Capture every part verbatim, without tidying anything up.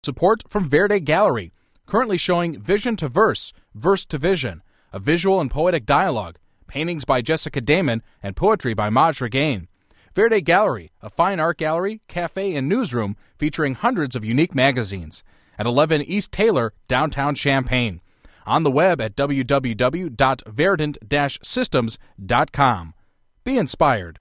Support from Verde Gallery, currently showing Vision to Verse, Verse to Vision, a visual and poetic dialogue, paintings by Jessica Damon, and poetry by Maj Regain. Verde Gallery, a fine art gallery, cafe, and newsroom featuring hundreds of unique magazines. At eleven East Taylor, downtown Champaign. On the web at w w w dot verdant dash systems dot com. Be inspired.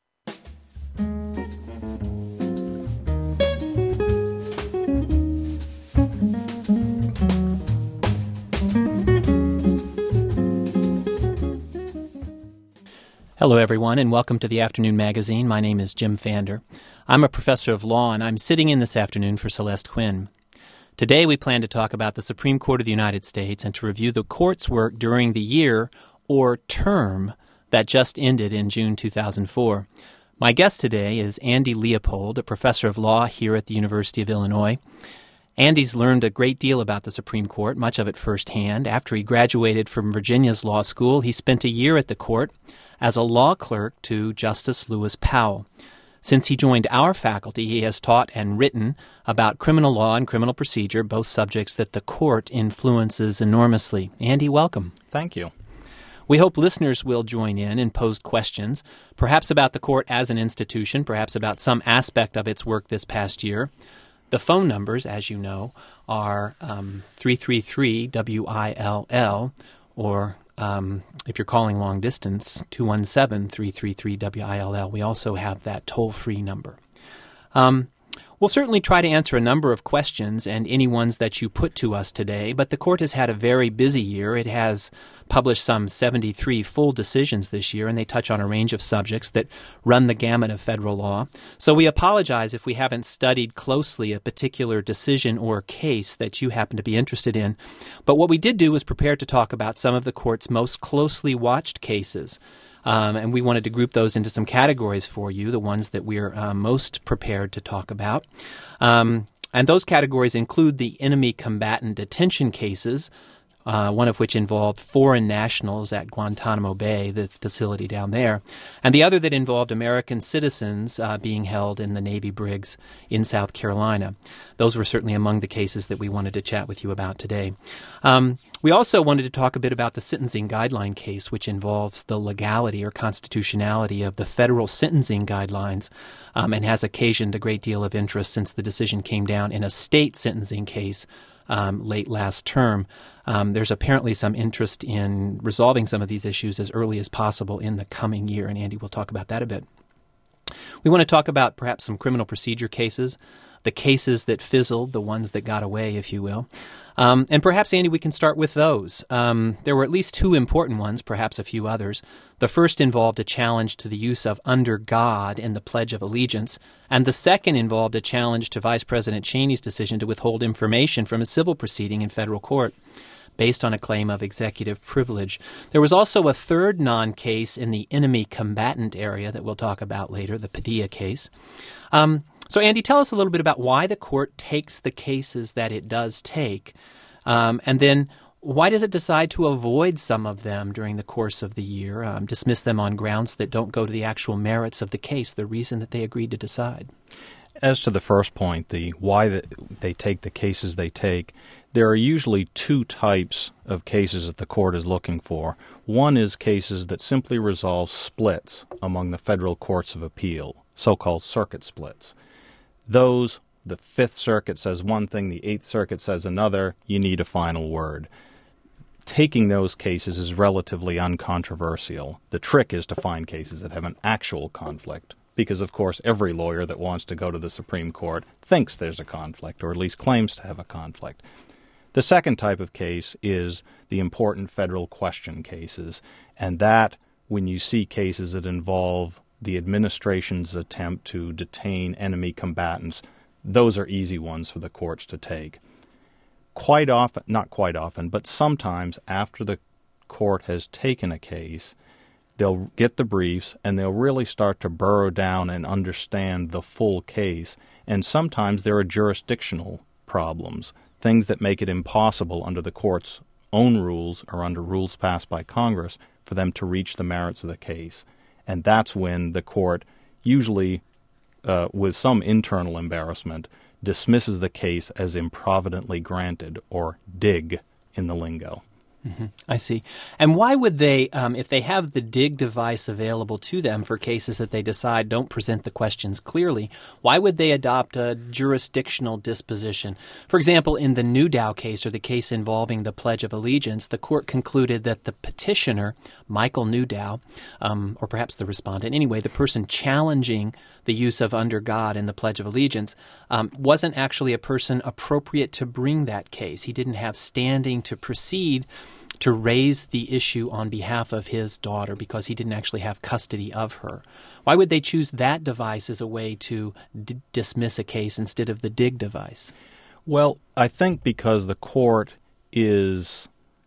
Hello, everyone, and welcome to the Afternoon Magazine. My name is Jim Fander. I'm a professor of law, and I'm sitting in this afternoon for Celeste Quinn. Today, we plan to talk about the Supreme Court of the United States and to review the court's work during the year or term that just ended in June two thousand four. My guest today is Andy Leopold, a professor of law here at the University of Illinois. Andy's learned a great deal about the Supreme Court, much of it firsthand. After he graduated from Virginia's law school, he spent a year at the court as a law clerk to Justice Lewis Powell. Since he joined our faculty, he has taught and written about criminal law and criminal procedure, both subjects that the court influences enormously. Andy, welcome. Thank you. We hope listeners will join in and pose questions, perhaps about the court as an institution, perhaps about some aspect of its work this past year. The phone numbers, as you know, are um, three three three W I L L, or um, if you're calling long distance, two one seven, three three three, W I L L. We also have that toll-free number. Um, we'll certainly try to answer a number of questions and any ones that you put to us today, but the court has had a very busy year. It has published some seventy-three full decisions this year, and they touch on a range of subjects that run the gamut of federal law. So we apologize if we haven't studied closely a particular decision or case that you happen to be interested in. But what we did do was prepare to talk about some of the court's most closely watched cases. Um, and we wanted to group those into some categories for you, the ones that we're uh, most prepared to talk about. Um, and those categories include the enemy combatant detention cases, Uh, one of which involved foreign nationals at Guantanamo Bay, the facility down there, and the other that involved American citizens uh, being held in the Navy brigs in South Carolina. Those were certainly among the cases that we wanted to chat with you about today. Um, we also wanted to talk a bit about the sentencing guideline case, which involves the legality or constitutionality of the federal sentencing guidelines um, and has occasioned a great deal of interest since the decision came down in a state sentencing case um, late last term. Um, there's apparently some interest in resolving some of these issues as early as possible in the coming year, and Andy will talk about that a bit. We want to talk about perhaps some criminal procedure cases, the cases that fizzled, the ones that got away, if you will. Um, and perhaps, Andy, we can start with those. Um, there were at least two important ones, perhaps a few others. The first involved a challenge to the use of "under God" in the Pledge of Allegiance, and the second involved a challenge to Vice President Cheney's decision to withhold information from a civil proceeding in federal court based on a claim of executive privilege. There was also a third non-case in the enemy combatant area that we'll talk about later, the Padilla case. Um, so, Andy, tell us a little bit about why the court takes the cases that it does take, um, and then why does it decide to avoid some of them during the course of the year, um, dismiss them on grounds that don't go to the actual merits of the case, the reason that they agreed to decide? As to the first point, the why the, they take the cases they take, there are usually two types of cases that the court is looking for. One is cases that simply resolve splits among the federal courts of appeal, so-called circuit splits. Those, the Fifth Circuit says one thing, the Eighth Circuit says another, you need a final word. Taking those cases is relatively uncontroversial. The trick is to find cases that have an actual conflict, because, of course, every lawyer that wants to go to the Supreme Court thinks there's a conflict, or at least claims to have a conflict. The second type of case is the important federal question cases, and that, when you see cases that involve the administration's attempt to detain enemy combatants, those are easy ones for the courts to take. Quite often, not quite often, but sometimes after the court has taken a case, they'll get the briefs and they'll really start to burrow down and understand the full case, and sometimes there are jurisdictional problems, things that make it impossible under the court's own rules or under rules passed by Congress for them to reach the merits of the case. And that's when the court, usually uh, with some internal embarrassment, dismisses the case as improvidently granted, or dig in the lingo. Mm-hmm. I see. And why would they, um, if they have the dig device available to them for cases that they decide don't present the questions clearly, why would they adopt a jurisdictional disposition? For example, in the Newdow case, or the case involving the Pledge of Allegiance, the court concluded that the petitioner, Michael Newdow, um, or perhaps the respondent, anyway, the person challenging the use of under God in the Pledge of Allegiance, um, wasn't actually a person appropriate to bring that case. He didn't have standing to proceed to raise the issue on behalf of his daughter because he didn't actually have custody of her. Why would they choose that device as a way to d- dismiss a case instead of the dig device? Well, I think because the court is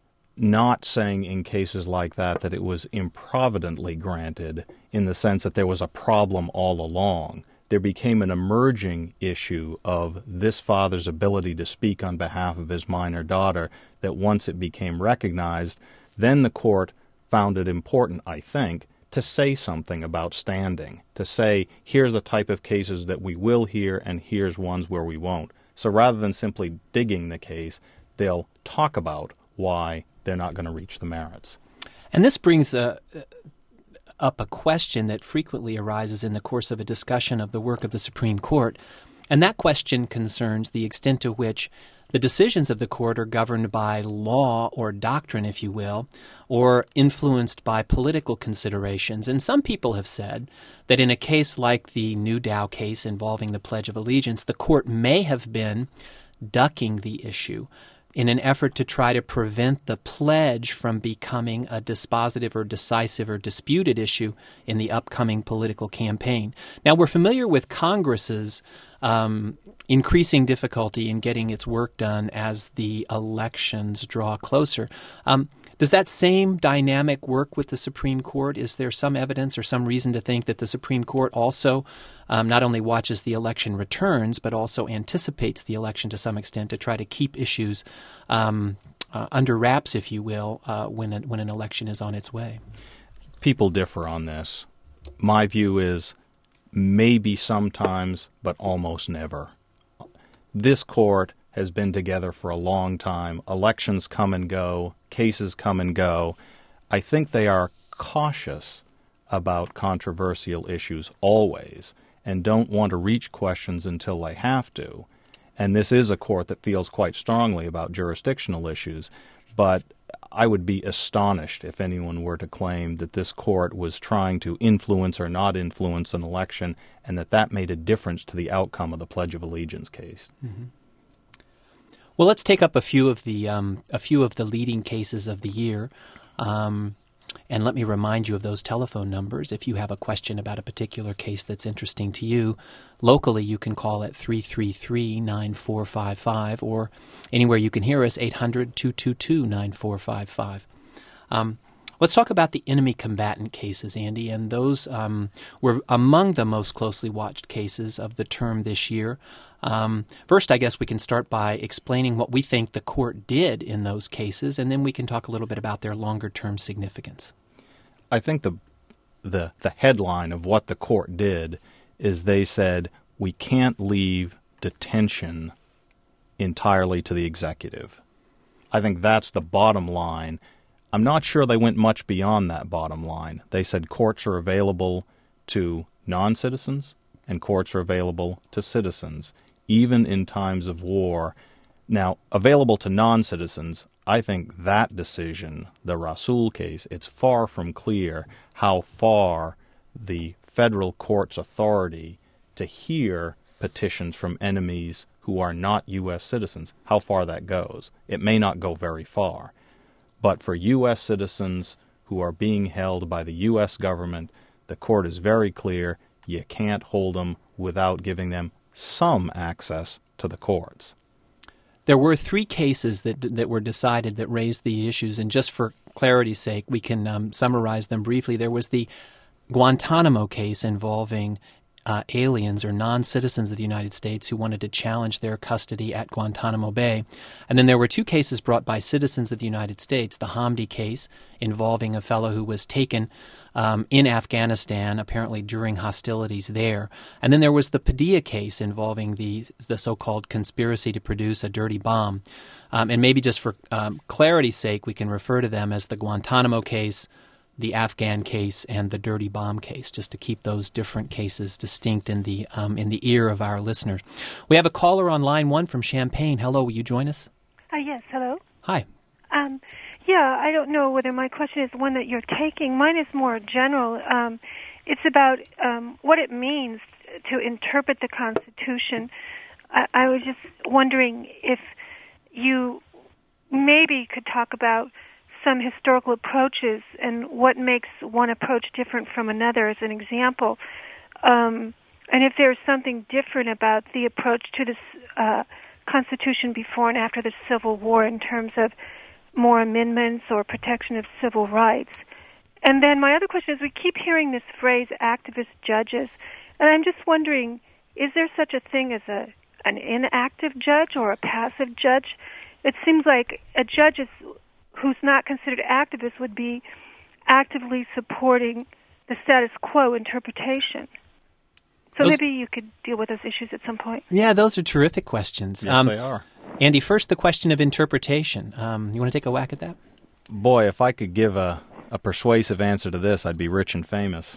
not saying in cases like that that it was improvidently granted in the sense that there was a problem all along. There became an emerging issue of this father's ability to speak on behalf of his minor daughter, that once it became recognized, then the court found it important, I think, to say something about standing, to say, here's the type of cases that we will hear and here's ones where we won't. So rather than simply digging the case, they'll talk about why they're not going to reach the merits. And this brings uh, up a question that frequently arises in the course of a discussion of the work of the Supreme Court, and that question concerns the extent to which the decisions of the court are governed by law or doctrine, if you will, or influenced by political considerations. And some people have said that in a case like the Newdow case involving the Pledge of Allegiance, the court may have been ducking the issue in an effort to try to prevent the pledge from becoming a dispositive or decisive or disputed issue in the upcoming political campaign. Now, we're familiar with Congress's um, increasing difficulty in getting its work done as the elections draw closer. Um, does that same dynamic work with the Supreme Court? Is there some evidence or some reason to think that the Supreme Court also um, not only watches the election returns, but also anticipates the election to some extent to try to keep issues um, uh, under wraps, if you will, uh, when, a, when an election is on its way? People differ on this. My view is maybe sometimes, but almost never. This court has been together for a long time. Elections come and go. Cases come and go. I think they are cautious about controversial issues always and don't want to reach questions until they have to. And this is a court that feels quite strongly about jurisdictional issues, but I would be astonished if anyone were to claim that this court was trying to influence or not influence an election and that that made a difference to the outcome of the Pledge of Allegiance case. Mm-hmm. Well, let's take up a few of the um, a few of the leading cases of the year, um, and let me remind you of those telephone numbers. If you have a question about a particular case that's interesting to you, locally you can call at three three three, nine four five five, or anywhere you can hear us, eight hundred, two two two, nine four five five. Um, let's talk about the enemy combatant cases, Andy, and those um, were among the most closely watched cases of the term this year. Um, first, I guess we can start by explaining what we think the court did in those cases, and then we can talk a little bit about their longer-term significance. I think the the the headline of what the court did is they said we can't leave detention entirely to the executive. I think that's the bottom line. I'm not sure they went much beyond that bottom line. They said courts are available to non-citizens and courts are available to citizens, even in times of war. Now, available to non-citizens, I think that decision, the Rasul case, it's far from clear how far the federal court's authority to hear petitions from enemies who are not U S citizens, how far that goes. It may not go very far. But for U S citizens who are being held by the U S government, the court is very clear you can't hold them without giving them some access to the courts. There were three cases that that were decided that raised the issues, and just for clarity's sake, we can um, summarize them briefly. There was the Guantanamo case involving uh, aliens or non-citizens of the United States who wanted to challenge their custody at Guantanamo Bay. And then there were two cases brought by citizens of the United States, the Hamdi case involving a fellow who was taken um, in Afghanistan, apparently during hostilities there. And then there was the Padilla case involving the, the so-called conspiracy to produce a dirty bomb. Um, and maybe just for um, clarity's sake, we can refer to them as the Guantanamo case, the Afghan case, and the dirty bomb case, just to keep those different cases distinct in the um, in the ear of our listeners. We have a caller on line one from Champaign. Hello, will you join us? Uh, yes, hello. Hi. Um, yeah, I don't know whether my question is the one that you're taking. Mine is more general. Um, it's about um, what it means to interpret the Constitution. I, I was just wondering if you maybe could talk about some historical approaches and what makes one approach different from another as an example. Um, and if there's something different about the approach to the uh, Constitution before and after the Civil War in terms of more amendments or protection of civil rights. And then my other question is, we keep hearing this phrase, activist judges, and I'm just wondering, is there such a thing as a an inactive judge or a passive judge? It seems like a judge is who's not considered activist would be actively supporting the status quo interpretation. So those, maybe you could deal with those issues at some point. Yeah, those are terrific questions. Yes, um, they are. Andy, first the question of interpretation. Um, you want to take a whack at that? Boy, if I could give a, a persuasive answer to this, I'd be rich and famous.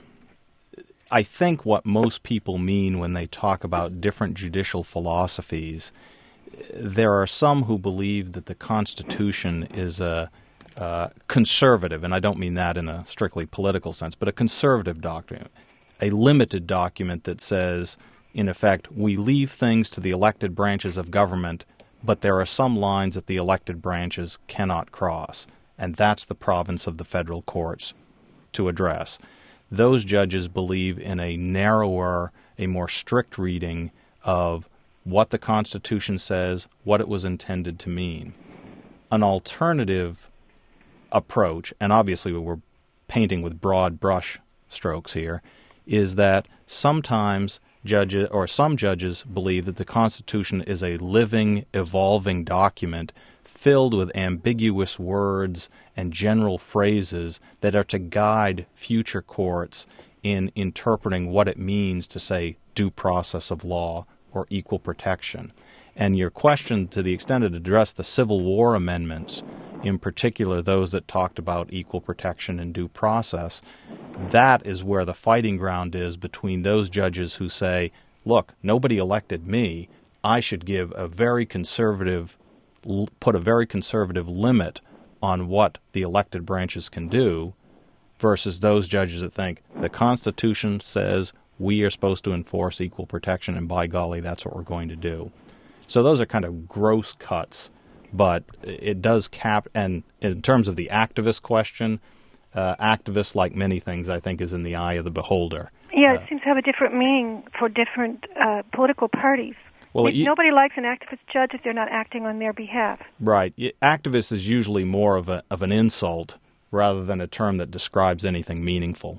I think what most people mean when they talk about different judicial philosophies, there are some who believe that the Constitution is a uh, conservative, and I don't mean that in a strictly political sense, but a conservative document, a limited document that says, in effect, we leave things to the elected branches of government, but there are some lines that the elected branches cannot cross, and that's the province of the federal courts to address. Those judges believe in a narrower, a more strict reading of what the Constitution says, what it was intended to mean. An alternative approach, and obviously we're painting with broad brush strokes here, is that sometimes judges or some judges believe that the Constitution is a living, evolving document filled with ambiguous words and general phrases that are to guide future courts in interpreting what it means to say due process of law or equal protection. And your question, to the extent it addressed the Civil War amendments, in particular those that talked about equal protection and due process, that is where the fighting ground is between those judges who say, look, nobody elected me, I should give a very conservative, put a very conservative limit on what the elected branches can do, versus those judges that think the Constitution says we are supposed to enforce equal protection, and by golly, that's what we're going to do. So those are kind of gross cuts, but it does cap, and in terms of the activist question, uh, activists, like many things, I think, is in the eye of the beholder. Yeah, it uh, seems to have a different meaning for different uh, political parties. Well, it, Nobody likes an activist judge if they're not acting on their behalf. Right. Activist is usually more of a of an insult rather than a term that describes anything meaningful.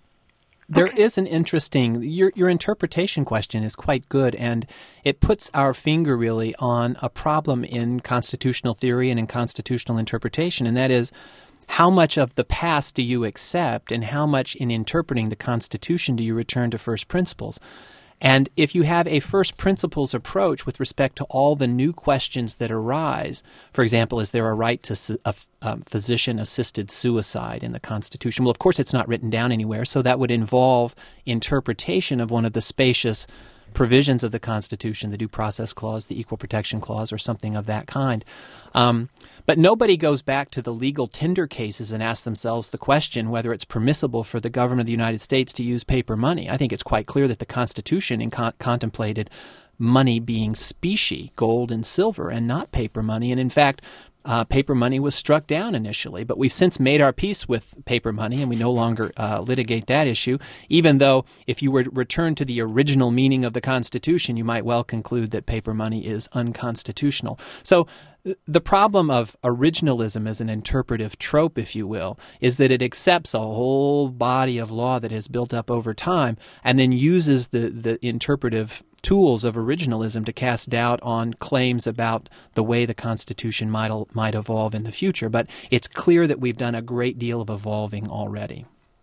There Okay. is an interesting, your your interpretation question is quite good, and it puts our finger really on a problem in constitutional theory and in constitutional interpretation, and that is, how much of the past do you accept, and how much in interpreting the Constitution do you return to first principles? And if you have a first principles approach with respect to all the new questions that arise, for example, is there a right to su- a, um, physician-assisted suicide in the Constitution? Well, of course, it's not written down anywhere, so that would involve interpretation of one of the spacious provisions of the Constitution, the Due Process Clause, the Equal Protection Clause, or something of that kind. Um, but nobody goes back to the legal tender cases and asks themselves the question whether it's permissible for the government of the United States to use paper money. I think it's quite clear that the Constitution in con- contemplated money being specie, gold and silver, and not paper money. And in fact, Uh, paper money was struck down initially, but we've since made our peace with paper money, and we no longer uh, litigate that issue, even though if you were to return to the original meaning of the Constitution, you might well conclude that paper money is unconstitutional. So The problem of originalism as an interpretive trope, if you will, is that it accepts a whole body of law that has built up over time and then uses the, the interpretive tools of originalism to cast doubt on claims about the way the Constitution might, might evolve in the future. But it's clear that we've done a great deal of evolving already.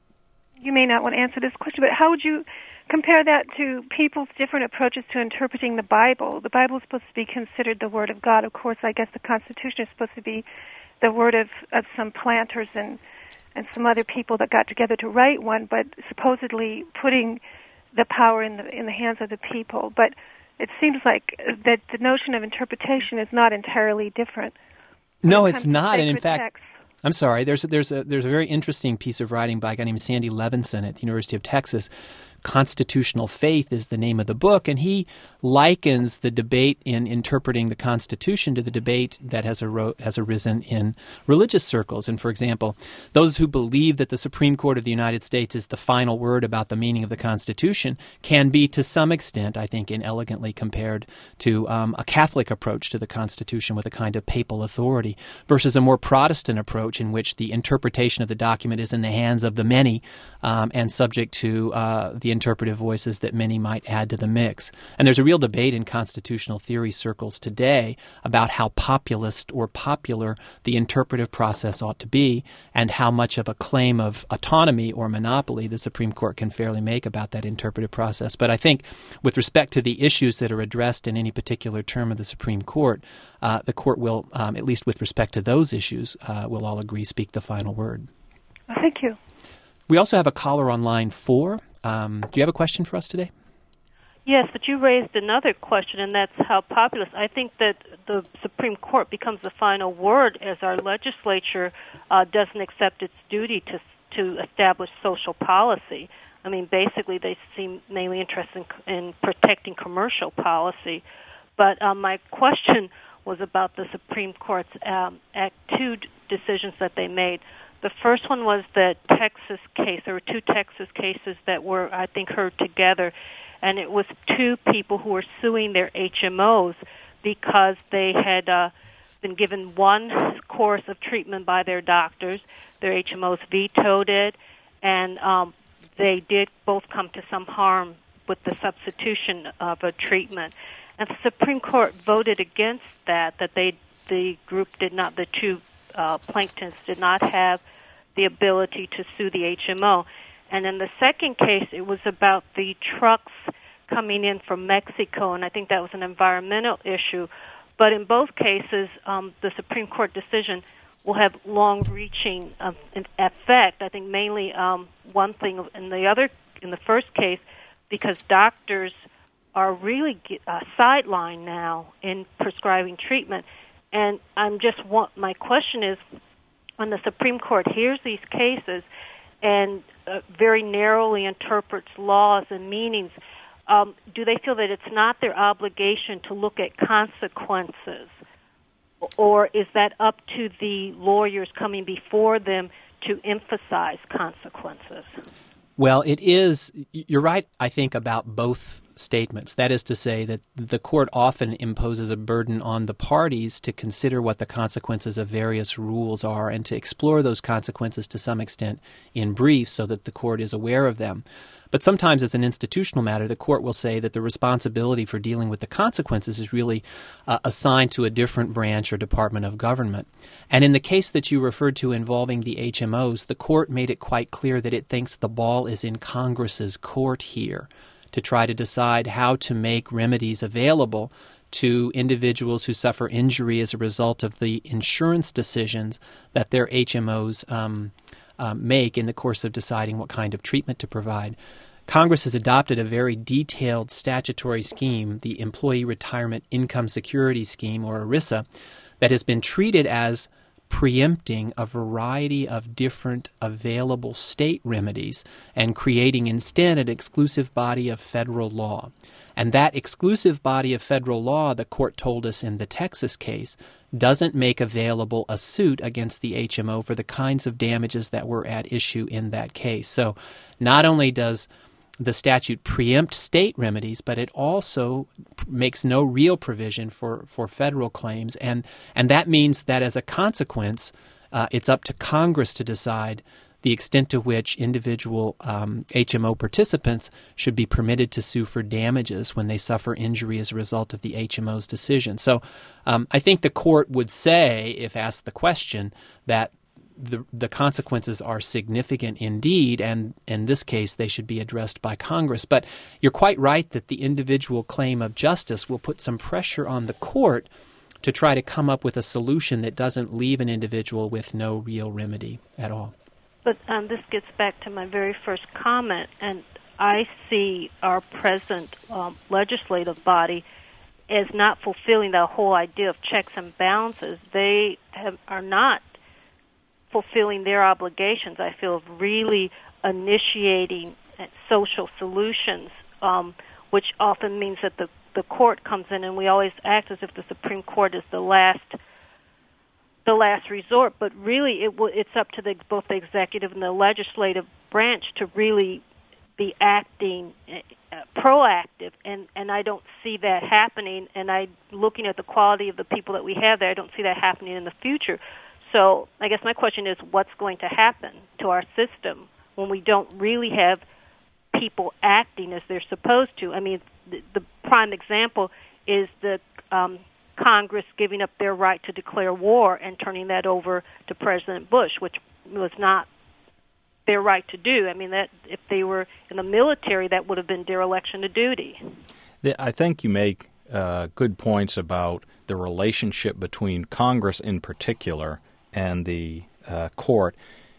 You may not want to answer this question, but how would you compare that to people's different approaches to interpreting the Bible? The Bible is supposed to be considered the Word of God. Of course, I guess the Constitution is supposed to be the word of, of some planters and, and some other people that got together to write one, but supposedly putting the power in the in the hands of the people. But it seems like that the notion of interpretation is not entirely different. No, it's not. And in fact, texts. I'm sorry. There's a, there's a there's a very interesting piece of writing by a guy named Sandy Levinson at the University of Texas. Constitutional Faith is the name of the book, and he likens the debate in interpreting the Constitution to the debate that has, aro- has arisen in religious circles. And for example, those who believe that the Supreme Court of the United States is the final word about the meaning of the Constitution can be, to some extent, I think, inelegantly compared to um, a Catholic approach to the Constitution with a kind of papal authority versus a more Protestant approach in which the interpretation of the document is in the hands of the many um, and subject to uh, the interpretive voices that many might add to the mix. And there's a real debate in constitutional theory circles today about how populist or popular the interpretive process ought to be and how much of a claim of autonomy or monopoly the Supreme Court can fairly make about that interpretive process. But I think with respect to the issues that are addressed in any particular term of the Supreme Court, uh, the Court will, um, at least with respect to those issues, uh, will all agree speak the final word. Well, thank you. We also have a caller on line four. Um, do you have a question for us today? Yes, but you raised another question, and that's how populist. I think that the Supreme Court becomes the final word as our legislature uh, doesn't accept its duty to to establish social policy. I mean, basically, they seem mainly interested in, in protecting commercial policy. But um, my question was about the Supreme Court's um, Act two d- decisions that they made. The first one was the Texas case. There were two Texas cases that were, I think, heard together, and it was two people who were suing their H M Os because they had uh, been given one course of treatment by their doctors. Their H M Os vetoed it, and um, they did both come to some harm with the substitution of a treatment. And the Supreme Court voted against that, that they, the group did not, the two uh, plaintiffs did not have the ability to sue the H M O. And in the second case, it was about the trucks coming in from Mexico, and I think that was an environmental issue. But in both cases, um, the Supreme Court decision will have long-reaching uh, effect. I think mainly um, one thing in the other, in the first case, because doctors are really uh, sidelined now in prescribing treatment. And I'm just want, my question is, when the Supreme Court hears these cases and uh, very narrowly interprets laws and meanings, um, do they feel that it's not their obligation to look at consequences? Or is that up to the lawyers coming before them to emphasize consequences? Well, it is, you're right, I think, about both statements. That is to say that the court often imposes a burden on the parties to consider what the consequences of various rules are and to explore those consequences to some extent in brief so that the court is aware of them. But sometimes as an institutional matter, the court will say that the responsibility for dealing with the consequences is really uh, assigned to a different branch or department of government. And in the case that you referred to involving the H M Os, the court made it quite clear that it thinks the ball is in Congress's court here to try to decide how to make remedies available to individuals who suffer injury as a result of the insurance decisions that their H M Os um, um, make in the course of deciding what kind of treatment to provide. Congress has adopted a very detailed statutory scheme, the Employee Retirement Income Security Scheme, or ERISA, that has been treated as preempting a variety of different available state remedies and creating instead an exclusive body of federal law. And that exclusive body of federal law, the court told us in the Texas case, doesn't make available a suit against the H M O for the kinds of damages that were at issue in that case. So not only does the statute preempts state remedies, but it also makes no real provision for, for federal claims. And, and that means that as a consequence, uh, it's up to Congress to decide the extent to which individual um, H M O participants should be permitted to sue for damages when they suffer injury as a result of the H M O's decision. So um, I think the court would say, if asked the question, that The, the consequences are significant indeed, and in this case they should be addressed by Congress. But you're quite right that the individual claim of justice will put some pressure on the court to try to come up with a solution that doesn't leave an individual with no real remedy at all. But um, this gets back to my very first comment, and I see our present um, legislative body as not fulfilling the whole idea of checks and balances. They have, are not fulfilling their obligations, I feel, of really initiating social solutions, um, which often means that the, the court comes in, and we always act as if the Supreme Court is the last the last resort. But really, it will, it's up to the, both the executive and the legislative branch to really be acting uh, proactive, and, and I don't see that happening. And I, looking at the quality of the people that we have there, I don't see that happening in the future. So I guess my question is, what's going to happen to our system when we don't really have people acting as they're supposed to? I mean, the, the prime example is the um, Congress giving up their right to declare war and turning that over to President Bush, which was not their right to do. I mean, that if they were in the military, that would have been dereliction of duty. I think you make uh, good points about the relationship between Congress in particular and the uh, court.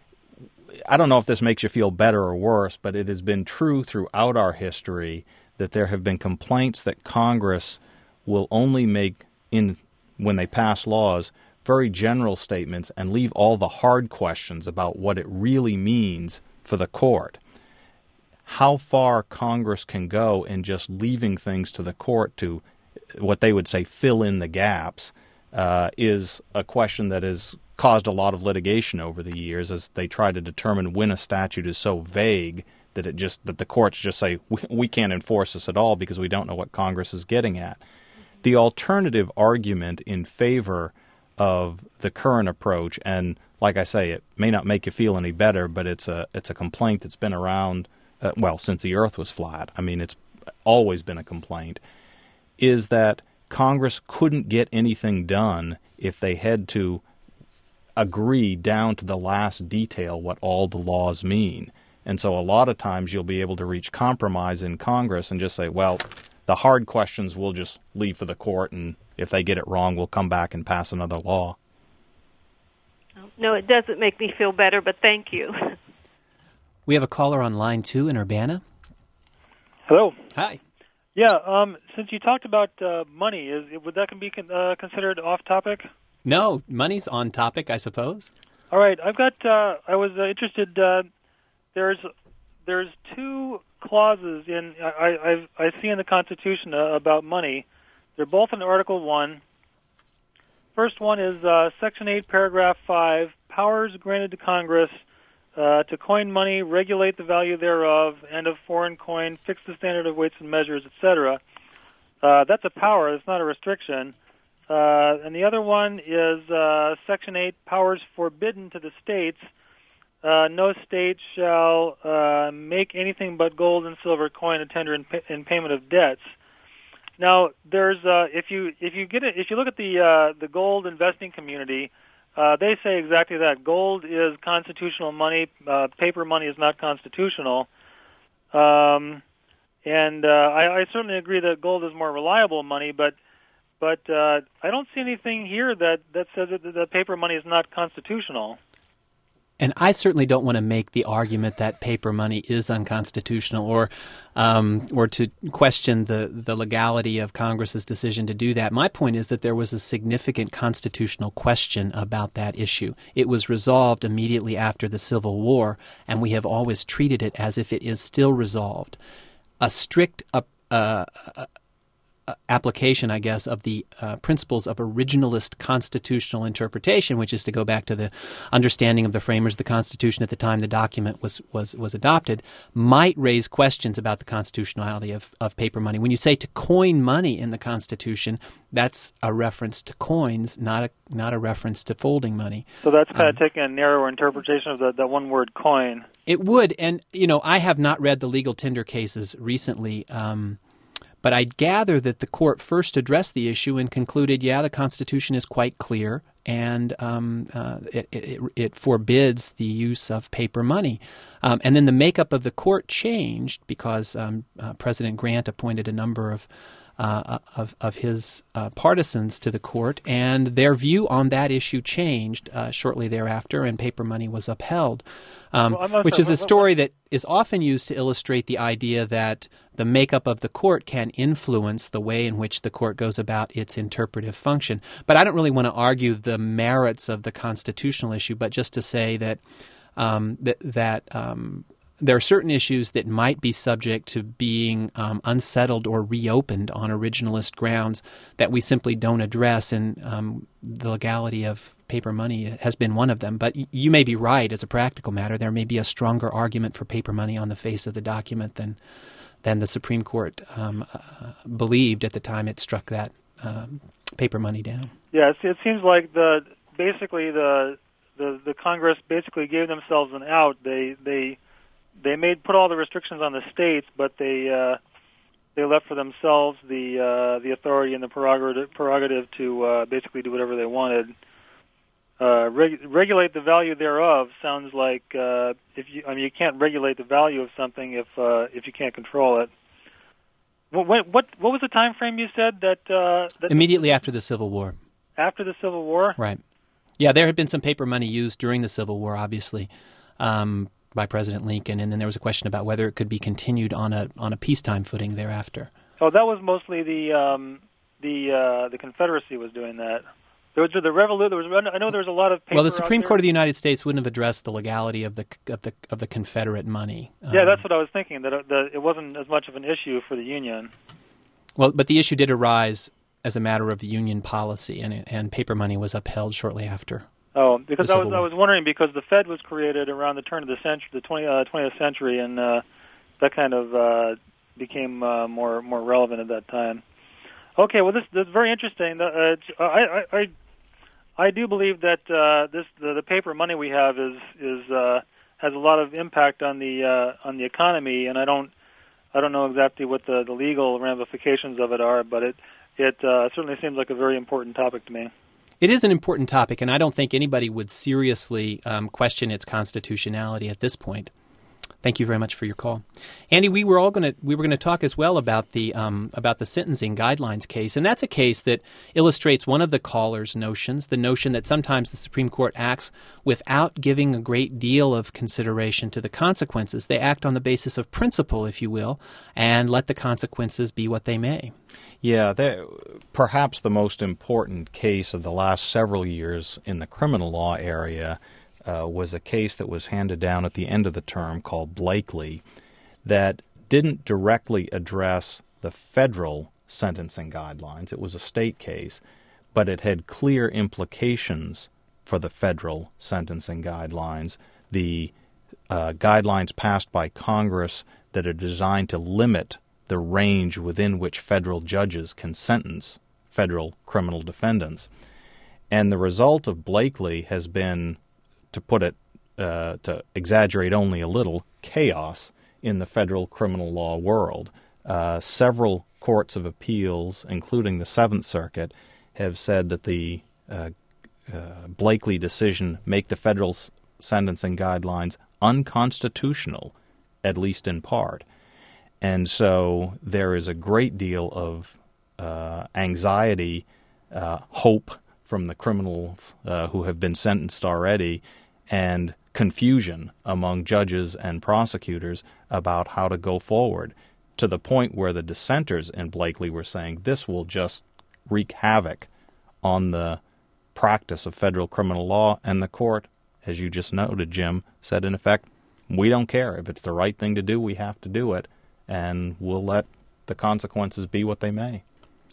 I don't know if this makes you feel better or worse, but it has been true throughout our history that there have been complaints that Congress will only make, in when they pass laws, very general statements and leave all the hard questions about what it really means for the court. How far Congress can go in just leaving things to the court to, what they would say, fill in the gaps, uh, is a question that has caused a lot of litigation over the years as they try to determine when a statute is so vague that it just that the courts just say, we, we can't enforce this at all because we don't know what Congress is getting at. The alternative argument in favor of the current approach, and like I say, it may not make you feel any better, but it's a it's a complaint that's been around, uh, well, since the earth was flat. I mean, it's always been a complaint, is that Congress couldn't get anything done if they had to agree down to the last detail what all the laws mean. And so a lot of times you'll be able to reach compromise in Congress and just say, well, the hard questions we'll just leave for the court, and if they get it wrong, we'll come back and pass another law. No, it doesn't make me feel better, but thank you. We have a caller on line two in Urbana. Hello. Hi. Yeah, um, since you talked about uh, money, is would that be con- uh, considered off topic? No, money's on topic, I suppose. All right, I've got. Uh, I was uh, interested. Uh, there's there's two clauses in I I, I see in the Constitution uh, about money. They're both in Article One. First one is uh, Section Eight, Paragraph Five: powers granted to Congress uh, to coin money, regulate the value thereof, and of foreign coin, fix the standard of weights and measures, et cetera. Uh, that's a power. It's not a restriction. Uh, and the other one is uh, Section eight, powers forbidden to the states. Uh, no state shall uh, make anything but gold and silver coin and tender in, pay- in payment of debts. Now, there's uh, if you if you get it, if you look at the uh, the gold investing community, uh, they say exactly that. Gold is constitutional money. Uh, paper money is not constitutional. Um, and uh, I, I certainly agree that gold is more reliable money, but. But uh, I don't see anything here that, that says that the paper money is not constitutional. And I certainly don't want to make the argument that paper money is unconstitutional or um, or to question the, the legality of Congress's decision to do that. My point is that there was a significant constitutional question about that issue. It was resolved immediately after the Civil War, and we have always treated it as if it is still resolved. A strict uh, uh, uh, application, I guess, of the uh, principles of originalist constitutional interpretation, which is to go back to the understanding of the framers of the Constitution at the time the document was was, was adopted, might raise questions about the constitutionality of, of paper money. When you say to coin money in the Constitution, that's a reference to coins, not a not a reference to folding money. So that's kind um, of taking a narrower interpretation of the, that one word coin. It would, and you know, I have not read the legal tender cases recently, um, but I gather that the court first addressed the issue and concluded, yeah, the Constitution is quite clear, and um, uh, it, it, it forbids the use of paper money. Um, and then the makeup of the court changed because um, uh, President Grant appointed a number of Uh, of, of his uh, partisans to the court, and their view on that issue changed uh, shortly thereafter, and paper money was upheld, um, well, which is a story that is often used to illustrate the idea that the makeup of the court can influence the way in which the court goes about its interpretive function. But I don't really want to argue the merits of the constitutional issue, but just to say that um, that, that um, there are certain issues that might be subject to being um, unsettled or reopened on originalist grounds that we simply don't address, and um, the legality of paper money has been one of them. But y- you may be right as a practical matter. There may be a stronger argument for paper money on the face of the document than than the Supreme Court um, uh, believed at the time it struck that um, paper money down. Yeah, it, it seems like the basically the, the the Congress basically gave themselves an out. They they They made put all the restrictions on the states, but they uh, they left for themselves the uh, the authority and the prerogative, prerogative to uh, basically do whatever they wanted. Uh, reg- regulate the value thereof sounds like uh, if you I mean you can't regulate the value of something if uh, if you can't control it. What what what was the time frame you said that, uh, that immediately after the Civil War? After the Civil War, right? Yeah, there had been some paper money used during the Civil War, obviously. Um, by President Lincoln, and then there was a question about whether it could be continued on a on a peacetime footing thereafter. Oh, that was mostly the um, the uh, the Confederacy was doing that. There was the revolution. There was I know there was a lot of paper well, the Supreme out Court of the United States wouldn't have addressed the legality of the of the of the Confederate money. Yeah, um, that's what I was thinking. That, that it wasn't as much of an issue for the Union. Well, but the issue did arise as a matter of Union policy, and and paper money was upheld shortly after. Oh, because I was War. I was wondering because the Fed was created around the turn of the century, the twentieth century, and uh, that kind of uh, became uh, more more relevant at that time. Okay, well this, this is very interesting. Uh, I, I I I do believe that uh, this the, the paper money we have is is uh, has a lot of impact on the uh, on the economy, and I don't I don't know exactly what the, the legal ramifications of it are, but it it uh, certainly seems like a very important topic to me. It is an important topic, and I don't think anybody would seriously um, question its constitutionality at this point. Thank you very much for your call, Andy. We were all going to we were going to talk as well about the um, about the sentencing guidelines case, and that's a case that illustrates one of the caller's notions: the notion that sometimes the Supreme Court acts without giving a great deal of consideration to the consequences. They act on the basis of principle, if you will, and let the consequences be what they may. Yeah, perhaps the most important case of the last several years in the criminal law area uh, was a case that was handed down at the end of the term called Blakely that didn't directly address the federal sentencing guidelines. It was a state case, but it had clear implications for the federal sentencing guidelines. The uh, guidelines passed by Congress that are designed to limit the range within which federal judges can sentence federal criminal defendants. And the result of Blakely has been, to put it, uh, to exaggerate only a little, chaos in the federal criminal law world. Uh, several courts of appeals, including the Seventh Circuit, have said that the uh, uh, Blakely decision make the federal s- sentencing guidelines unconstitutional, at least in part. And so there is a great deal of uh, anxiety, uh, hope from the criminals uh, who have been sentenced already, and confusion among judges and prosecutors about how to go forward, to the point where the dissenters in Blakely were saying this will just wreak havoc on the practice of federal criminal law. And the court, as you just noted, Jim, said, in effect, we don't care. If it's the right thing to do, we have to do it. And we'll let the consequences be what they may.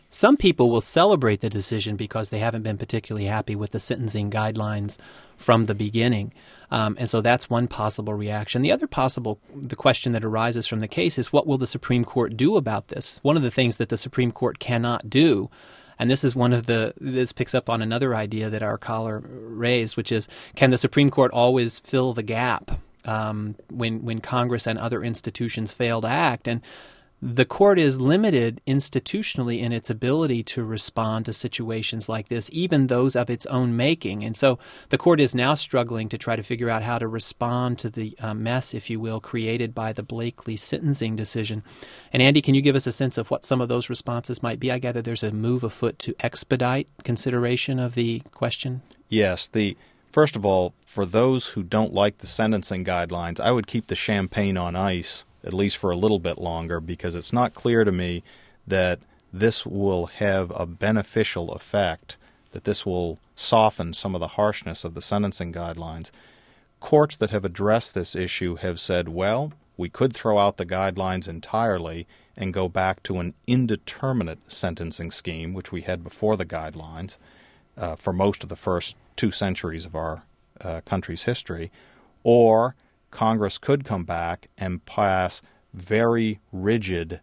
Some people will celebrate the decision because they haven't been particularly happy with the sentencing guidelines from the beginning. Um, and so that's one possible reaction. The other possible, the question that arises from the case is, what will the Supreme Court do about this? One of the things that the Supreme Court cannot do, and this is one of the, this picks up on another idea that our caller raised, which is, can the Supreme Court always fill the gap um, when, when Congress and other institutions fail to act? And the court is limited institutionally in its ability to respond to situations like this, even those of its own making. And so the court is now struggling to try to figure out how to respond to the uh, mess, if you will, created by the Blakely sentencing decision. And Andy, can you give us a sense of what some of those responses might be? I gather there's a move afoot to expedite consideration of the question. Yes. The first of all, for those who don't like the sentencing guidelines, I would keep the champagne on ice at least for a little bit longer, because it's not clear to me that this will have a beneficial effect, that this will soften some of the harshness of the sentencing guidelines. Courts that have addressed this issue have said, well, we could throw out the guidelines entirely and go back to an indeterminate sentencing scheme, which we had before the guidelines uh, for most of the first two centuries of our uh, country's history, or Congress could come back and pass very rigid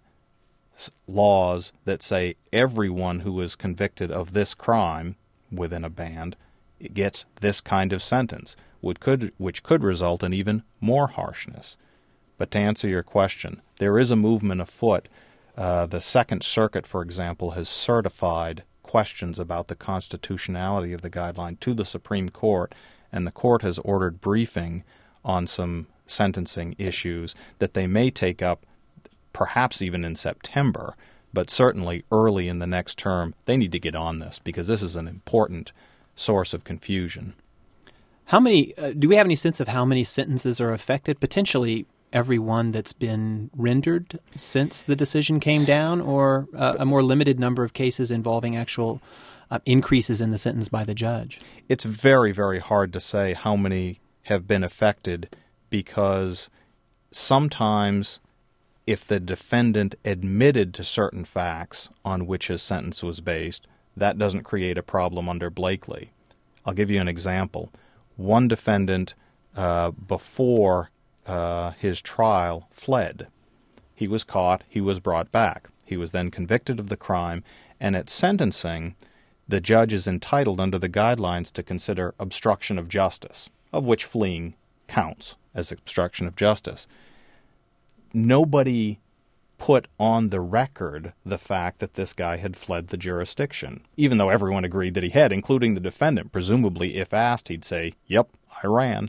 laws that say everyone who is convicted of this crime within a band gets this kind of sentence, which could, which could result in even more harshness. But to answer your question, there is a movement afoot. Uh, the Second Circuit, for example, has certified questions about the constitutionality of the guideline to the Supreme Court, and the court has ordered briefing on some sentencing issues that they may take up perhaps even in September, but certainly early in the next term. They need to get on this because this is an important source of confusion. How many, uh, do we have any sense of how many sentences are affected? Potentially every one that's been rendered since the decision came down, or uh, a more limited number of cases involving actual uh, increases in the sentence by the judge? It's very, very hard to say how many have been affected, because sometimes if the defendant admitted to certain facts on which his sentence was based, that doesn't create a problem under Blakely. I'll give you an example. One defendant, uh, before uh, his trial, fled. He was caught. He was brought back. He was then convicted of the crime, and at sentencing, the judge is entitled under the guidelines to consider obstruction of justice, of which fleeing counts as obstruction of justice. Nobody put on the record the fact that this guy had fled the jurisdiction, even though everyone agreed that he had, including the defendant. Presumably, if asked, he'd say, yep, I ran.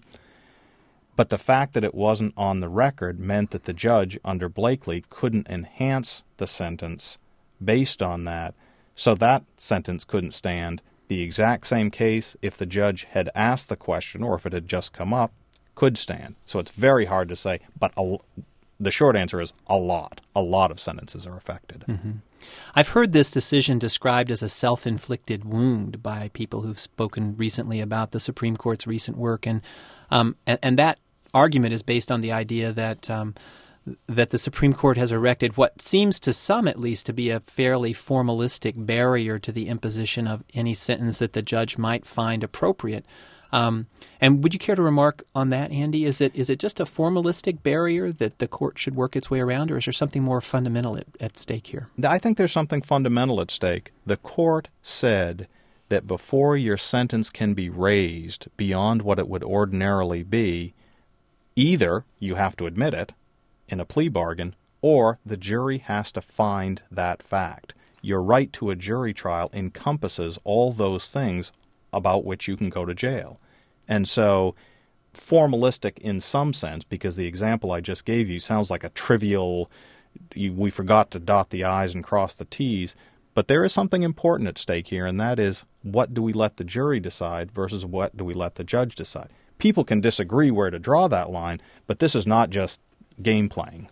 But the fact that it wasn't on the record meant that the judge under Blakely couldn't enhance the sentence based on that, so that sentence couldn't stand. The exact same case, if the judge had asked the question or if it had just come up, could stand. So it's very hard to say, but a, the short answer is a lot. A lot of sentences are affected. Mm-hmm. I've heard this decision described as a self-inflicted wound by people who've spoken recently about the Supreme Court's recent work, and um, and, and that argument is based on the idea that um, that the Supreme Court has erected what seems to some at least to be a fairly formalistic barrier to the imposition of any sentence that the judge might find appropriate. Um, and would you care to remark on that, Andy? Is it is it just a formalistic barrier that the court should work its way around, or is there something more fundamental at, at stake here? I think there's something fundamental at stake. The court said that before your sentence can be raised beyond what it would ordinarily be, either you have to admit it in a plea bargain, or the jury has to find that fact. Your right to a jury trial encompasses all those things about which you can go to jail. And so, formalistic in some sense, because the example I just gave you sounds like a trivial, you, we forgot to dot the I's and cross the T's, but there is something important at stake here, and that is, what do we let the jury decide versus what do we let the judge decide? People can disagree where to draw that line, but this is not just game playing.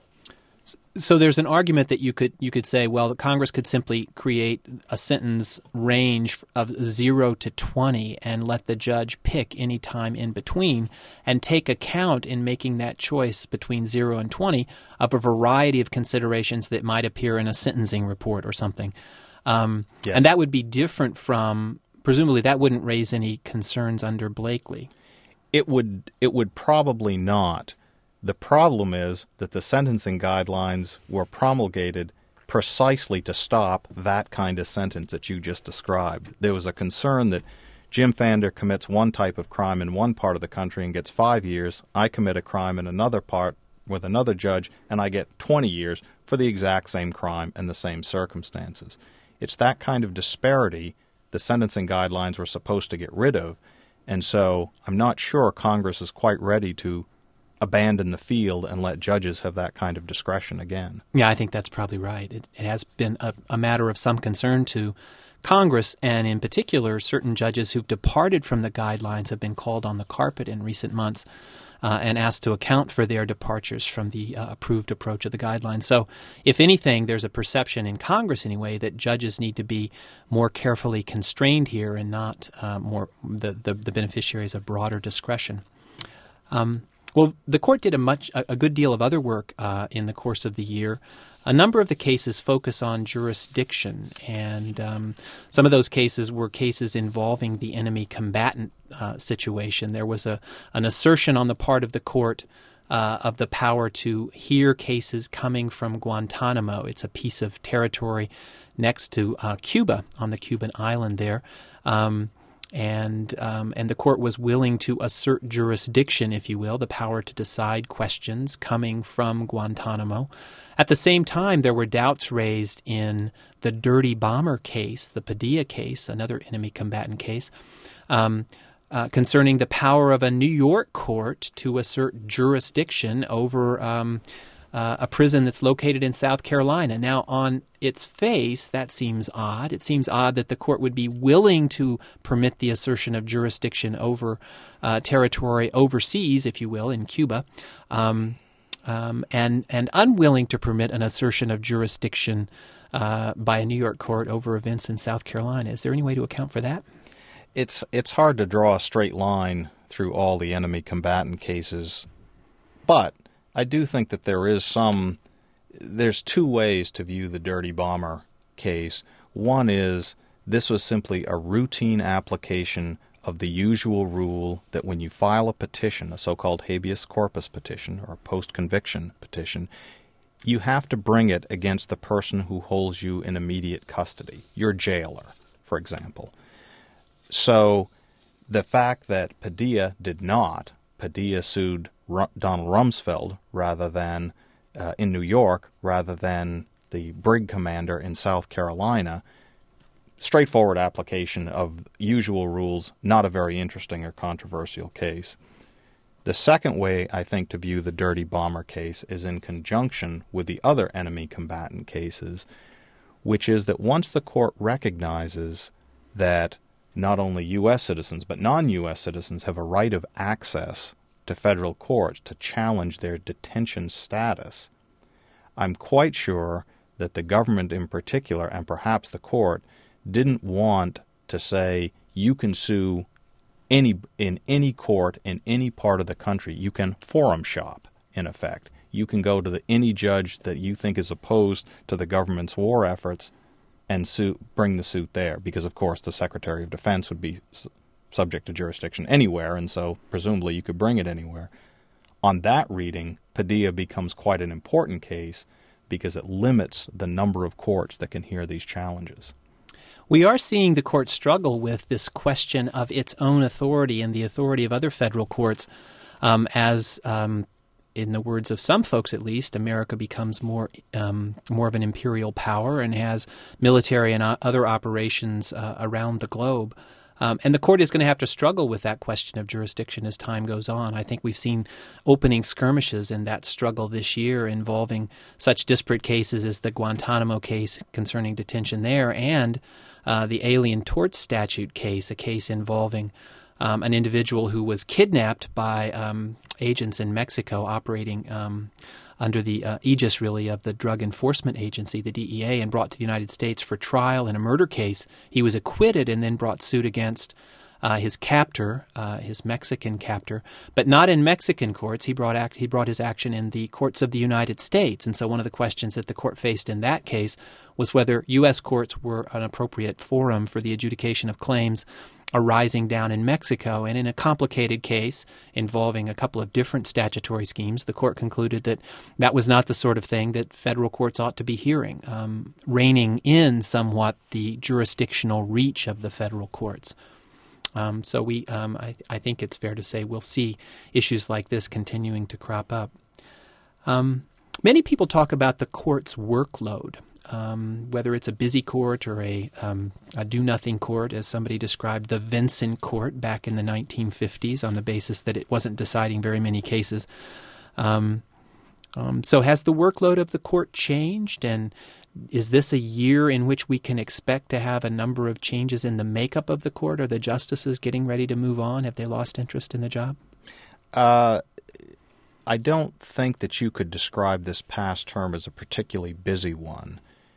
So there's an argument that you could you could say, well, Congress could simply create a sentence range of zero to twenty and let the judge pick any time in between and take account in making that choice between zero and twenty of a variety of considerations that might appear in a sentencing report or something. Um, Yes. And that would be different from, presumably that wouldn't raise any concerns under Blakely. It would it would probably not. The problem is that the sentencing guidelines were promulgated precisely to stop that kind of sentence that you just described. There was a concern that Jim Pfander commits one type of crime in one part of the country and gets five years. I commit a crime in another part with another judge, and I get twenty years for the exact same crime and the same circumstances. It's that kind of disparity the sentencing guidelines were supposed to get rid of, and so I'm not sure Congress is quite ready to abandon the field and let judges have that kind of discretion again. Yeah, I think that's probably right. It, it has been a, a matter of some concern to Congress, and in particular, certain judges who've departed from the guidelines have been called on the carpet in recent months uh, and asked to account for their departures from the uh, approved approach of the guidelines. So, if anything, there's a perception in Congress anyway that judges need to be more carefully constrained here and not uh, more the, the, the beneficiaries of broader discretion. Um, well, the court did a much a, a good deal of other work uh, in the course of the year. A number of the cases focus on jurisdiction, and um, some of those cases were cases involving the enemy combatant uh, situation. There was a an assertion on the part of the court uh, of the power to hear cases coming from Guantanamo. It's a piece of territory next to uh, Cuba, on the Cuban island there. Um, And um, and the court was willing to assert jurisdiction, if you will, the power to decide questions coming from Guantanamo. At the same time, there were doubts raised in the Dirty Bomber case, the Padilla case, another enemy combatant case, um, uh, concerning the power of a New York court to assert jurisdiction over um, uh, a prison that's located in South Carolina. Now, on its face, that seems odd. It seems odd that the court would be willing to permit the assertion of jurisdiction over uh, territory overseas, if you will, in Cuba, um, um, and and unwilling to permit an assertion of jurisdiction uh, by a New York court over events in South Carolina. Is there any way to account for that? It's it's hard to draw a straight line through all the enemy combatant cases, but I do think that there is some. There's two ways to view the Dirty Bomber case. One is this was simply a routine application of the usual rule that when you file a petition, a so-called habeas corpus petition or a post-conviction petition, you have to bring it against the person who holds you in immediate custody, your jailer, for example. So the fact that Padilla did not, Padilla sued R- Donald Rumsfeld rather than uh, in New York, rather than the brig commander in South Carolina, straightforward application of usual rules, not a very interesting or controversial case. The second way, I think, to view the Dirty Bomber case is in conjunction with the other enemy combatant cases, which is that once the court recognizes that not only U S citizens but non-U S citizens have a right of access to federal courts to challenge their detention status, I'm quite sure that the government in particular, and perhaps the court, didn't want to say you can sue any in any court in any part of the country. You can forum shop, in effect. You can go to the, any judge that you think is opposed to the government's war efforts and sue, bring the suit there, because, of course, the Secretary of Defense would be s- subject to jurisdiction anywhere, and so presumably you could bring it anywhere. On that reading, Padilla becomes quite an important case because it limits the number of courts that can hear these challenges. We are seeing the court struggle with this question of its own authority and the authority of other federal courts um, as, um, in the words of some folks at least, America becomes more um, more of an imperial power and has military and o- other operations uh, around the globe. Um, and the court is going to have to struggle with that question of jurisdiction as time goes on. I think we've seen opening skirmishes in that struggle this year involving such disparate cases as the Guantanamo case concerning detention there and uh, the Alien Tort Statute case, a case involving um, an individual who was kidnapped by um, agents in Mexico operating um, under the uh, aegis, really, of the Drug Enforcement Agency, the D E A, and brought to the United States for trial in a murder case. He was acquitted and then brought suit against uh, his captor, uh, his Mexican captor, but not in Mexican courts. He brought act, he brought his action in the courts of the United States. And so one of the questions that the court faced in that case was whether U S courts were an appropriate forum for the adjudication of claims arising down in Mexico. And in a complicated case involving a couple of different statutory schemes, the court concluded that that was not the sort of thing that federal courts ought to be hearing, um, reining in somewhat the jurisdictional reach of the federal courts. Um, so we, um, I, I think it's fair to say we'll see issues like this continuing to crop up. Um, many people talk about the court's workload. Um, whether it's a busy court or a, um, a do-nothing court, as somebody described the Vinson Court back in the nineteen fifties on the basis that it wasn't deciding very many cases. Um, um, so has the workload of the court changed, and is this a year in which we can expect to have a number of changes in the makeup of the court? Are the justices getting ready to move on? Have they lost interest in the job? Uh, I don't think that you could describe this past term as a particularly busy one.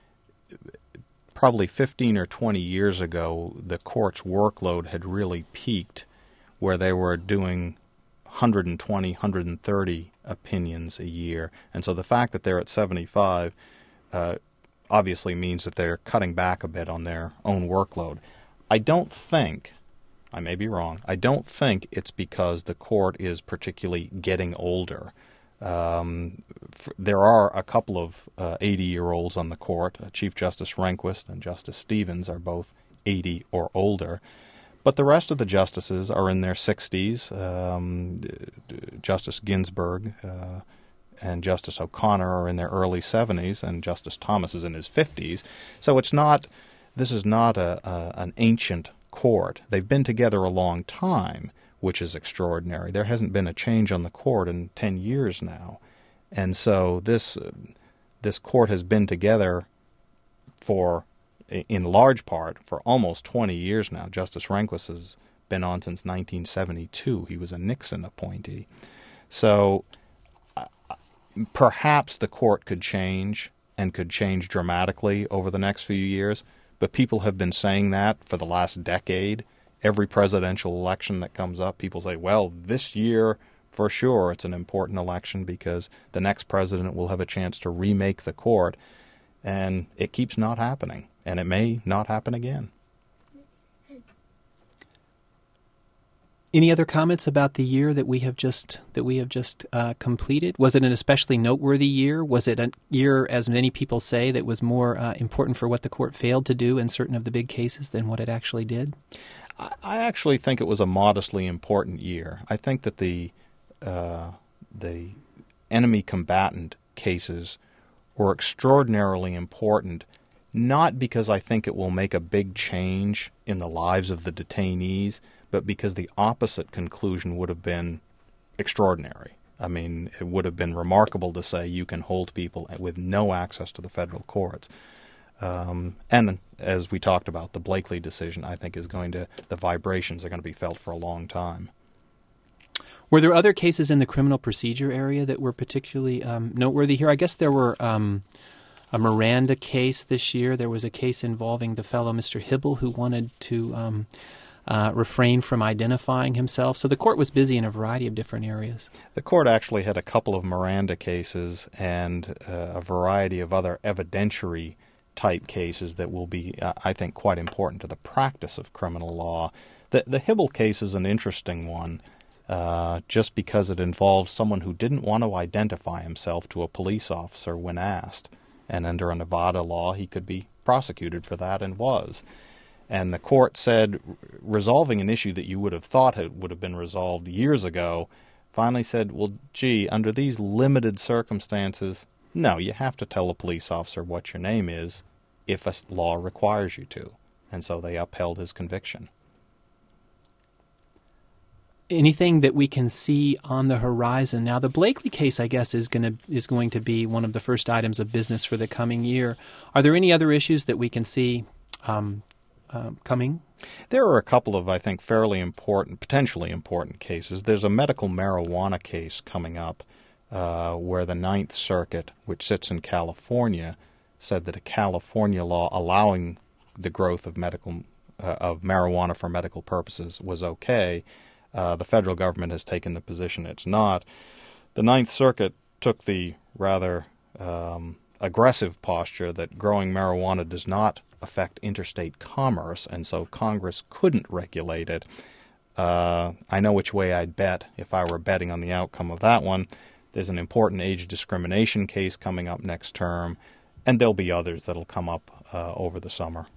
Probably fifteen or twenty years ago, the court's workload had really peaked where they were doing one hundred twenty, one hundred thirty opinions a year. And so the fact that they're at seventy-five uh, obviously means that they're cutting back a bit on their own workload. I don't think, I may be wrong, I don't think it's because the court is particularly getting older. Um, f- there are a couple of uh, eighty-year-olds on the court. Uh, Chief Justice Rehnquist and Justice Stevens are both eighty or older. But the rest of the justices are in their sixties. Um, Justice Ginsburg uh, and Justice O'Connor are in their early seventies, and Justice Thomas is in his fifties. So it's not, this is not a, a an ancient court. They've been together a long time, which is extraordinary. There hasn't been a change on the court in ten years now. And so this uh, this court has been together for, in large part, for almost twenty years now. Justice Rehnquist has been on since nineteen seventy-two. He was a Nixon appointee. So uh, perhaps the court could change and could change dramatically over the next few years, but people have been saying that for the last decade. Every presidential election that comes up, people say, well, this year, for sure, it's an important election because the next president will have a chance to remake the court. And it keeps not happening, and it may not happen again. Any other comments about the year that we have just that we have just uh, completed? Was it an especially noteworthy year? Was it a year, as many people say, that was more uh, important for what the court failed to do in certain of the big cases than what it actually did? I actually think it was a modestly important year. I think that the uh, the enemy combatant cases were extraordinarily important, not because I think it will make a big change in the lives of the detainees, but because the opposite conclusion would have been extraordinary. I mean, it would have been remarkable to say you can hold people with no access to the federal courts. Um, and as we talked about, the Blakely decision, I think, is going to, the vibrations are going to be felt for a long time. Were there other cases in the criminal procedure area that were particularly um, noteworthy here? I guess there were um, a Miranda case this year. There was a case involving the fellow Mister Hibble who wanted to um, uh, refrain from identifying himself. So the court was busy in a variety of different areas. The court actually had a couple of Miranda cases and uh, a variety of other evidentiary type cases that will be, uh, I think, quite important to the practice of criminal law. The, the Hibble case is an interesting one, uh, just because it involves someone who didn't want to identify himself to a police officer when asked. And under a Nevada law, he could be prosecuted for that, and was. And the court said, resolving an issue that you would have thought it would have been resolved years ago, finally said, well, gee, under these limited circumstances, no, you have to tell a police officer what your name is if a law requires you to. And so they upheld his conviction. Anything that we can see on the horizon now? The Blakely case, I guess, is going to is going to be one of the first items of business for the coming year. Are there any other issues that we can see um, uh, coming? There are a couple of, I think, fairly important, potentially important cases. There's a medical marijuana case coming up uh, where the Ninth Circuit, which sits in California, said that a California law allowing the growth of medical uh, of marijuana for medical purposes was okay. Uh, the federal government has taken the position it's not. The Ninth Circuit took the rather um, aggressive posture that growing marijuana does not affect interstate commerce, and so Congress couldn't regulate it. Uh, I know which way I'd bet if I were betting on the outcome of that one. There's an important age discrimination case coming up next term, and there'll be others that'll come up uh, over the summer.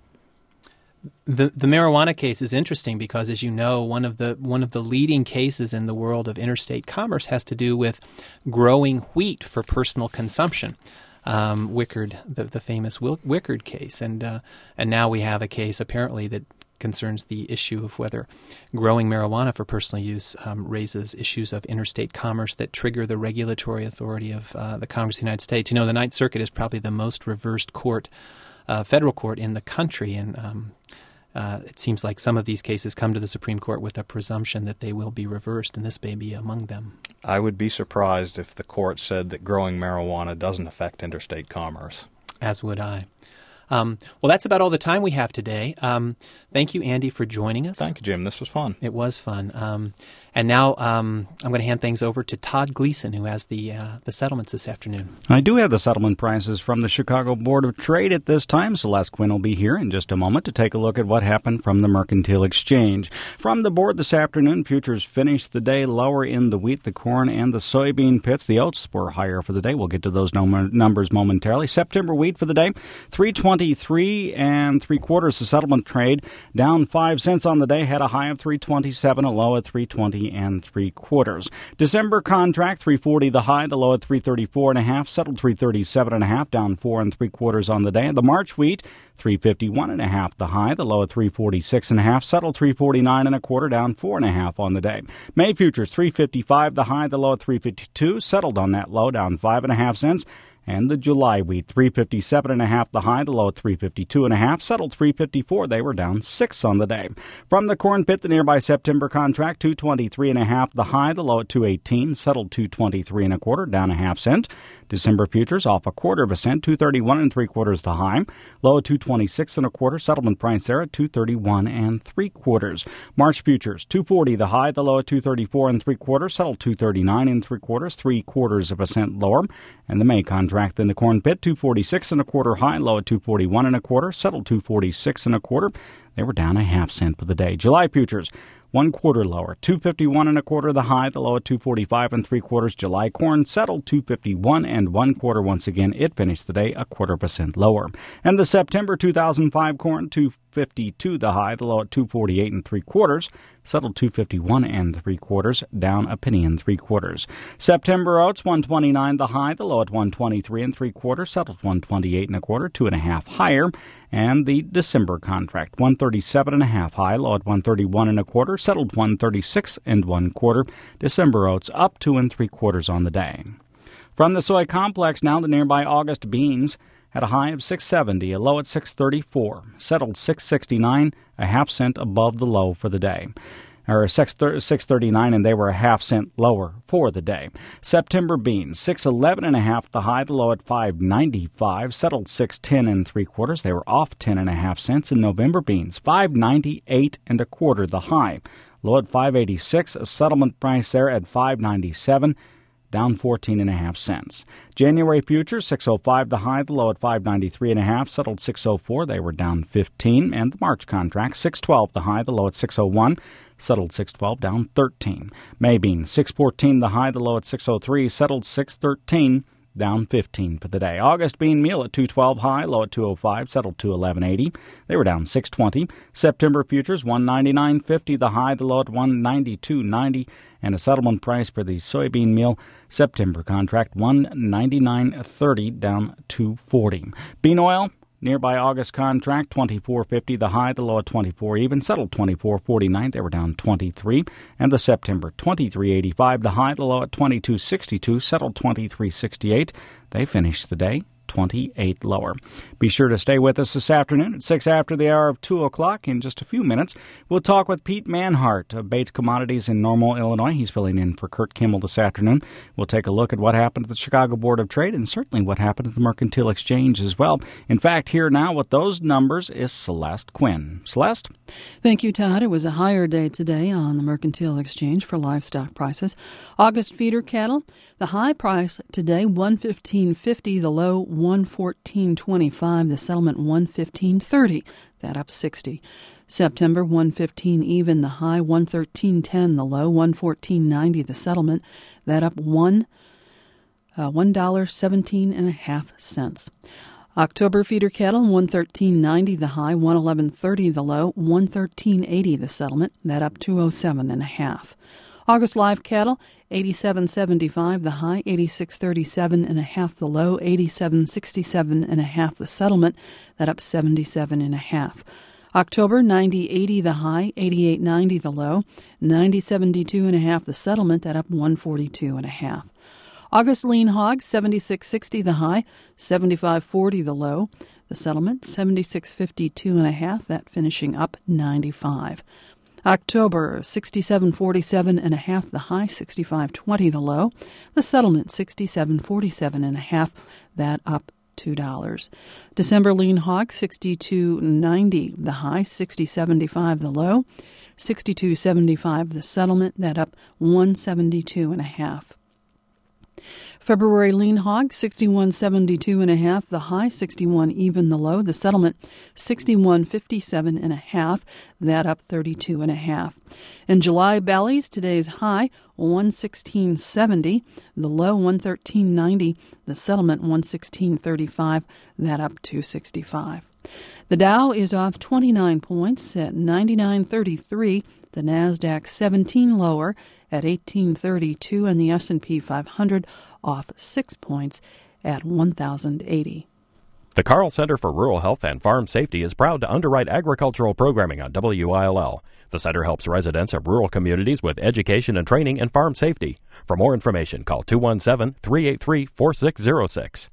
The the marijuana case is interesting because, as you know, one of the one of the leading cases in the world of interstate commerce has to do with growing wheat for personal consumption. Um, Wickard, the the famous Wickard case, and uh, and now we have a case apparently that concerns the issue of whether growing marijuana for personal use um, raises issues of interstate commerce that trigger the regulatory authority of uh, the Congress of the United States. You know, the Ninth Circuit is probably the most reversed court, uh, federal court in the country, and um, uh, it seems like some of these cases come to the Supreme Court with a presumption that they will be reversed, and this may be among them. I would be surprised if the court said that growing marijuana doesn't affect interstate commerce. As would I. Um, well, that's about all the time we have today. Um, thank you, Andy, for joining us. Thank you, Jim. This was fun. It was fun. Um, and now um, I'm going to hand things over to Todd Gleason, who has the uh, the settlements this afternoon. I do have the settlement prices from the Chicago Board of Trade at this time. Celeste Quinn will be here in just a moment to take a look at what happened from the Mercantile Exchange. From the board this afternoon, futures finished the day lower in the wheat, the corn, and the soybean pits. The oats were higher for the day. We'll get to those num- numbers momentarily. September wheat for the day, three twenty-three and three quarters. The settlement trade down five cents on the day, had a high of three twenty-seven, a low at three twenty and three quarters. December contract, three forty the high, the low at three thirty-four and a half, settled three thirty-seven and a half, down four and three quarters on the day. The March wheat, three fifty-one and a half the high, the low at three forty-six and a half, settled three forty-nine and a quarter, down four and a half on the day. May futures, three fifty-five the high, the low at three fifty-two, settled on that low, down five and a half cents. And the July wheat, three fifty-seven and a half the high, the low at three fifty-two and a half, settled three fifty-four. They were down six on the day. From the corn pit, the nearby September contract, two twenty-three and a half the high, the low at two eighteen, settled two twenty-three and a quarter, down a half cent. December futures off a quarter of a cent, two thirty-one and three quarters the high, low at two twenty-six and a quarter, settlement price there at two thirty-one and three quarters. March futures, two forty the high, the low at two thirty-four and three quarters, settled two thirty-nine and three quarters, three quarters of a cent lower. And the May contract in the corn pit, two forty-six and a quarter high, low at two forty-one and a quarter, settled two forty-six and a quarter. They were down a half cent for the day. July futures, one quarter lower, two fifty-one and a quarter the high, the low at two forty-five and three quarters. July corn settled two fifty-one and one quarter. Once again, it finished the day a quarter percent lower. And the September two thousand five corn, two fifty-two the high, the low at two forty-eight and three quarters, settled two fifty-one and three quarters, down a penny and three quarters. September oats, one twenty-nine the high, the low at one twenty-three and three quarters, settled one twenty-eight and a quarter, two and a half higher. And the December contract, one thirty-seven and a half high, low at one thirty-one and a quarter, settled one thirty-six and one quarter. December oats up two and three quarters on the day. From the soy complex now, the nearby August beans had a high of six seventy, a low at six thirty-four, settled six sixty-nine, a half cent above the low for the day. Or six thirty-nine, and they were a half cent lower for the day. September beans, six eleven and a half the high, the low at five ninety-five, settled six ten and three quarters. They were off ten and a half cents. And November beans, five ninety-eight and a quarter the high, low at five eighty-six, a settlement price there at five ninety-seven, down fourteen and a half cents. January futures, six oh five the high, the low at five ninety-three and a half, settled six oh four. They were down fifteen. And the March contract, six twelve the high, the low at six oh one. Settled six twelve, down thirteen. May bean, six fourteen the high, the low at six oh three, settled six thirteen, down fifteen for the day. August bean meal at two twelve high, low at two oh five, settled two eleven eighty. They were down six twenty. September futures, one ninety-nine fifty the high, the low at one ninety-two ninety, and a settlement price for the soybean meal September contract, one ninety-nine thirty, down two forty. Bean oil, nearby August contract, twenty-four fifty the high, the low at twenty-four even, settled twenty-four forty-nine. They were down twenty-three. And the September, twenty-three eighty-five the high, the low at twenty-two sixty-two, settled twenty-three sixty-eight. They finished the day twenty-eight lower. Be sure to stay with us this afternoon at six after the hour of two o'clock. In just a few minutes, we'll talk with Pete Manhart of Bates Commodities in Normal, Illinois. He's filling in for Kurt Kimmel this afternoon. We'll take a look at what happened at the Chicago Board of Trade and certainly what happened at the Mercantile Exchange as well. In fact, here now with those numbers is Celeste Quinn. Celeste? Thank you, Todd. It was a higher day today on the Mercantile Exchange for livestock prices. August feeder cattle, the high price today one fifteen fifty, the low one fourteen twenty-five, the settlement one fifteen thirty, that up sixty. September one fifteen even, the high one thirteen ten, the low one fourteen ninety, the settlement, that up one uh, one dollar seventeen and a half cents. October feeder cattle one thirteen ninety, the high one eleven thirty, the low one thirteen eighty, the settlement, that up two oh seven and a half. August live cattle eighty-seven seventy-five, the high eighty-six thirty-seven and a half, the low eighty-seven sixty-seven and a half, the settlement, that up seventy-seven and a half. October ninety eighty, the high eighty-eight ninety, the low ninety seventy-two and a half, the settlement, that up one forty-two and a half. August lean hog seventy-six sixty, the high seventy-five forty, the low, the settlement seventy-six fifty-two and a half, that finishing up ninety-five. October sixty-seven forty-seven and a half, the high sixty-five twenty, the low, the settlement sixty-seven forty-seven and a half, that up two dollars. December lean hog sixty-two ninety, the high sixty seventy-five, the low sixty-two seventy-five, the settlement, that up one seventy-two and a half. February lean hog sixty-one seventy-two and a half, the high sixty-one even, the low, the settlement sixty-one fifty-seven and a half, that up thirty-two and a half. In July bellies, today's high one sixteen seventy, the low one thirteen ninety, the settlement one sixteen thirty-five, that up two sixty-five. The Dow is off twenty-nine points at ninety-nine thirty-three, the Nasdaq seventeen lower at eighteen thirty-two, and the S and P five hundred off six points at one thousand eighty. The Carl Center for Rural Health and Farm Safety is proud to underwrite agricultural programming on W I L L. The center helps residents of rural communities with education and training in farm safety. For more information, call two one seven, three eight three, four six zero six.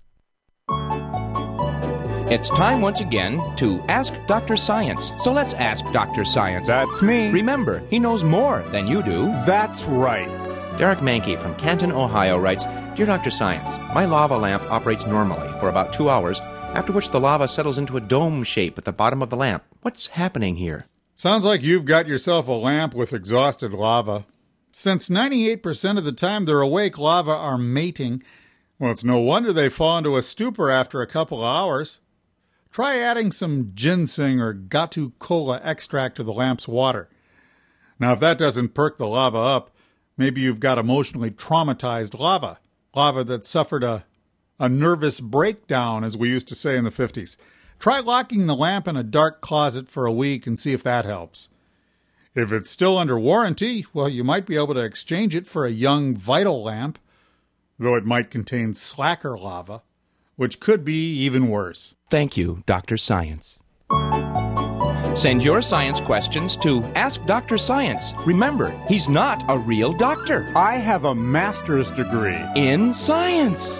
It's time once again to Ask Doctor Science. So let's ask Doctor Science. That's me. Remember, he knows more than you do. That's right. Derek Mankey from Canton, Ohio writes, Dear Doctor Science, my lava lamp operates normally for about two hours, after which the lava settles into a dome shape at the bottom of the lamp. What's happening here? Sounds like you've got yourself a lamp with exhausted lava. Since ninety-eight percent of the time they're awake, lava are mating. Well, it's no wonder they fall into a stupor after a couple of hours. Try adding some ginseng or Gatu Kola extract to the lamp's water. Now, if that doesn't perk the lava up, maybe you've got emotionally traumatized lava. Lava that suffered a, a nervous breakdown, as we used to say in the fifties. Try locking the lamp in a dark closet for a week and see if that helps. If it's still under warranty, well, you might be able to exchange it for a young Vital lamp, though it might contain slacker lava, which could be even worse. Thank you, Doctor Science. Send your science questions to Ask Doctor Science. Remember, he's not a real doctor. I have a master's degree in science.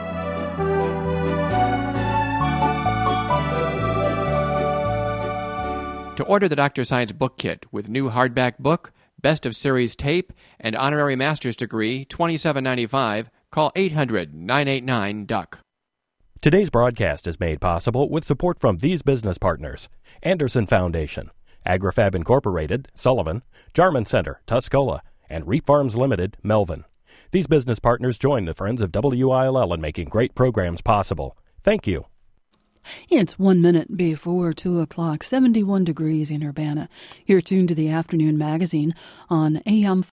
To order the Doctor Science book kit with new hardback book, best of series tape, and honorary master's degree, twenty-seven ninety-five, call eight hundred, nine eight nine, D U C K. Today's broadcast is made possible with support from these business partners: Anderson Foundation, AgriFab Incorporated, Sullivan, Jarman Center, Tuscola, and Reap Farms Limited, Melvin. These business partners join the Friends of W I L L in making great programs possible. Thank you. It's one minute before two o'clock, seventy-one degrees in Urbana. You're tuned to the Afternoon Magazine on A M